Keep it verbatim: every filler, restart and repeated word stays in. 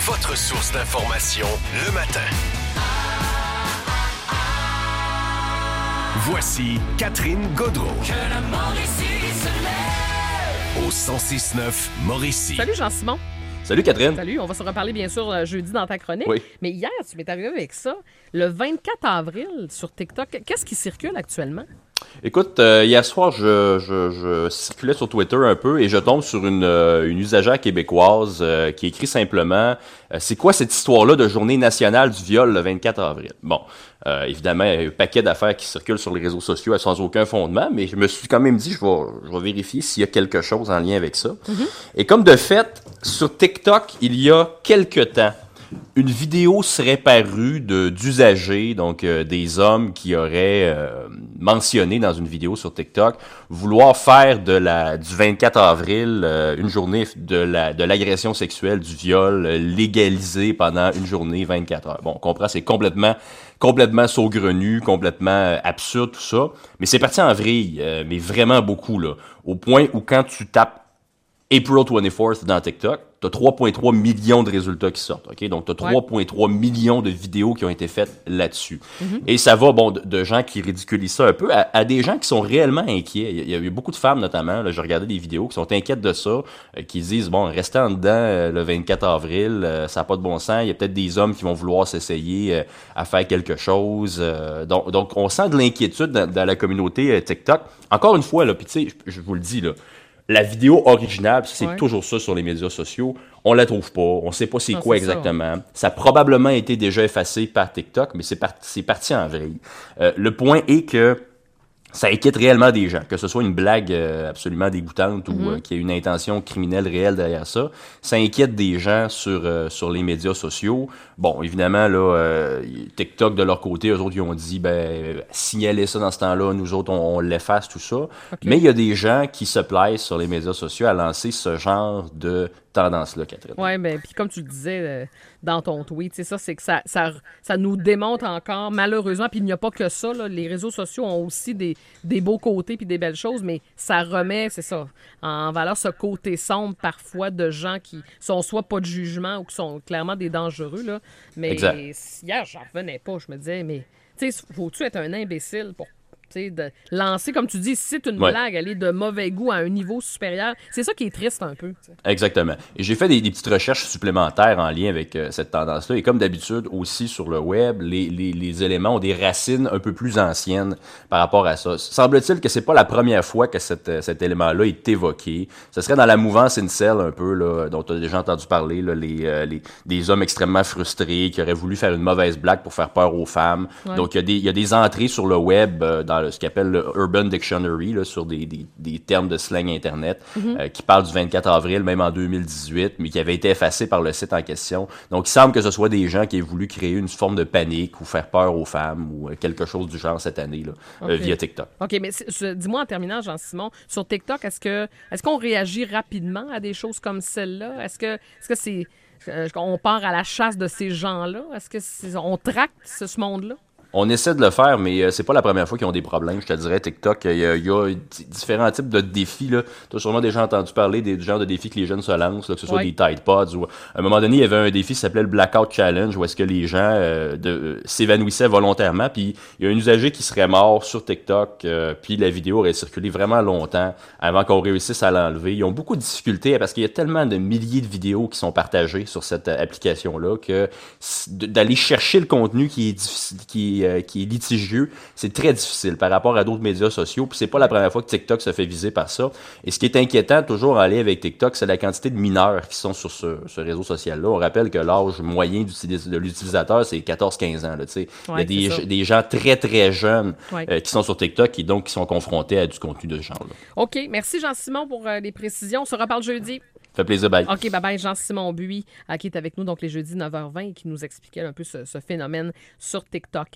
votre source d'information le matin. Voici Catherine Gaudreau. Que la Mauricie se lève. Au cent six neuf Mauricie. Salut Jean-Simon. Salut Catherine. Salut, on va se reparler bien sûr euh, jeudi dans ta chronique. Oui. Mais hier, tu m'es arrivé avec ça. Le vingt-quatre avril sur TikTok, qu'est-ce qui circule actuellement? Écoute, euh, hier soir, je, je, je circulais sur Twitter un peu et je tombe sur une, euh, une usagère québécoise euh, qui écrit simplement euh, c'est quoi cette histoire-là de journée nationale du viol le vingt-quatre avril? Bon, euh, évidemment, il y a un paquet d'affaires qui circulent sur les réseaux sociaux sans aucun fondement, mais je me suis quand même dit je vais, je vais vérifier s'il y a quelque chose en lien avec ça. Mm-hmm. Et comme de fait, sur TikTok, il y a quelque temps, une vidéo serait parue de, d'usagers, donc euh, des hommes qui auraient euh, mentionné dans une vidéo sur TikTok vouloir faire de la, du vingt-quatre avril euh, une journée de, la, de l'agression sexuelle, du viol euh, légalisé pendant une journée vingt-quatre heures. Bon, on comprend, c'est complètement, complètement saugrenu, complètement euh, absurde tout ça, mais c'est parti en vrille, euh, mais vraiment beaucoup, là, au point où quand tu tapes April vingt-quatrième dans TikTok, tu as trois virgule trois millions de résultats qui sortent. Okay? Donc, tu as trois virgule trois millions de vidéos qui ont été faites là-dessus. Mm-hmm. Et ça va bon, de, de gens qui ridiculisent ça un peu à, à des gens qui sont réellement inquiets. Il y a eu beaucoup de femmes, notamment, là, j'ai regardé des vidéos, qui sont inquiètes de ça, euh, qui disent, bon, restez en dedans euh, le vingt-quatre avril, euh, ça n'a pas de bon sens. Il y a peut-être des hommes qui vont vouloir s'essayer euh, à faire quelque chose. Euh, donc, donc, on sent de l'inquiétude dans, dans la communauté euh, TikTok. Encore une fois, là, puis tu sais, je, je vous le dis, là, la vidéo originale, c'est ouais. toujours ça sur les médias sociaux, on la trouve pas, on sait pas c'est non, quoi c'est exactement. Ça, ouais. ça a probablement été déjà effacé par TikTok, mais c'est, par- c'est parti en vrille. Euh, le point est que ça inquiète réellement des gens, que ce soit une blague euh, absolument dégoûtante mm-hmm. ou euh, qu'il y ait une intention criminelle réelle derrière ça. Ça inquiète des gens sur euh, sur les médias sociaux. Bon, évidemment, là, euh, TikTok, de leur côté, eux autres, ils ont dit, ben, signalez ça dans ce temps-là, nous autres, on, on l'efface, tout ça. Okay. Mais il y a des gens qui se plaisent sur les médias sociaux à lancer ce genre de tendance-là, Catherine. Oui, bien, puis comme tu le disais euh, dans ton tweet, c'est ça, c'est que ça, ça, ça nous démontre encore, malheureusement, puis il n'y a pas que ça, là, les réseaux sociaux ont aussi des, des beaux côtés puis des belles choses, mais ça remet, c'est ça, en valeur ce côté sombre parfois de gens qui sont soit pas de jugement ou qui sont clairement des dangereux, là. Mais exact. Hier, j'en revenais pas, je me disais, mais, tu sais, faut-tu être un imbécile pour de lancer, comme tu dis, si c'est une ouais. blague, elle est de mauvais goût à un niveau supérieur. C'est ça qui est triste un peu. T'sais. Exactement. Et j'ai fait des, des petites recherches supplémentaires en lien avec euh, cette tendance-là. Et comme d'habitude, aussi sur le web, les, les, les éléments ont des racines un peu plus anciennes par rapport à ça. Semble-t-il que c'est pas la première fois que cette, cet élément-là est évoqué. Ce serait dans la mouvance incel un peu, là, dont tu as déjà entendu parler, là, les, euh, les, des hommes extrêmement frustrés qui auraient voulu faire une mauvaise blague pour faire peur aux femmes. Ouais. Donc, il y a des, il y a des entrées sur le web euh, dans ce qu'on appelle le Urban Dictionary, là, sur des, des, des termes de slang Internet, mm-hmm. euh, qui parlent du vingt-quatre avril, même en deux mille dix-huit, mais qui avaient été effacés par le site en question. Donc, il semble que ce soit des gens qui aient voulu créer une forme de panique ou faire peur aux femmes ou euh, quelque chose du genre cette année, là, okay. euh, via TikTok. OK, mais dis-moi en terminant, Jean-Simon, sur TikTok, est-ce que est-ce qu'on réagit rapidement à des choses comme celle-là? Est-ce que, est-ce que c'est... Euh, on part à la chasse de ces gens-là? Est-ce que c'est, on tracte ce, ce monde-là? On essaie de le faire, mais euh, c'est pas la première fois qu'ils ont des problèmes. Je te dirais, TikTok, il y a, y a d- différents types de défis. Tu as sûrement déjà entendu parler des, du genre de défis que les jeunes se lancent, là, que ce soit ouais. des Tide Pods. Ou, à un moment donné, il y avait un défi qui s'appelait le Blackout Challenge, où est-ce que les gens euh, de, euh, s'évanouissaient volontairement. Puis il y a un usager qui serait mort sur TikTok, euh, puis la vidéo aurait circulé vraiment longtemps avant qu'on réussisse à l'enlever. Ils ont beaucoup de difficultés parce qu'il y a tellement de milliers de vidéos qui sont partagées sur cette application-là que d'aller chercher le contenu qui est difficile, qui est qui est litigieux, c'est très difficile par rapport à d'autres médias sociaux, puis c'est pas la première fois que TikTok se fait viser par ça. Et ce qui est inquiétant, toujours en lien avec TikTok, c'est la quantité de mineurs qui sont sur ce, ce réseau social-là. On rappelle que l'âge moyen de l'utilisateur, c'est quatorze à quinze ans. Là, ouais, il y a des, des gens très, très jeunes ouais. euh, qui sont sur TikTok et donc qui sont confrontés à du contenu de ce genre-là. OK. Merci, Jean-Simon, pour euh, les précisions. On se reparle jeudi. Ça fait plaisir, bye. OK, bye-bye. Jean-Simon Buis, euh, qui est avec nous donc les jeudis neuf heures vingt et qui nous expliquait un peu ce, ce phénomène sur TikTok.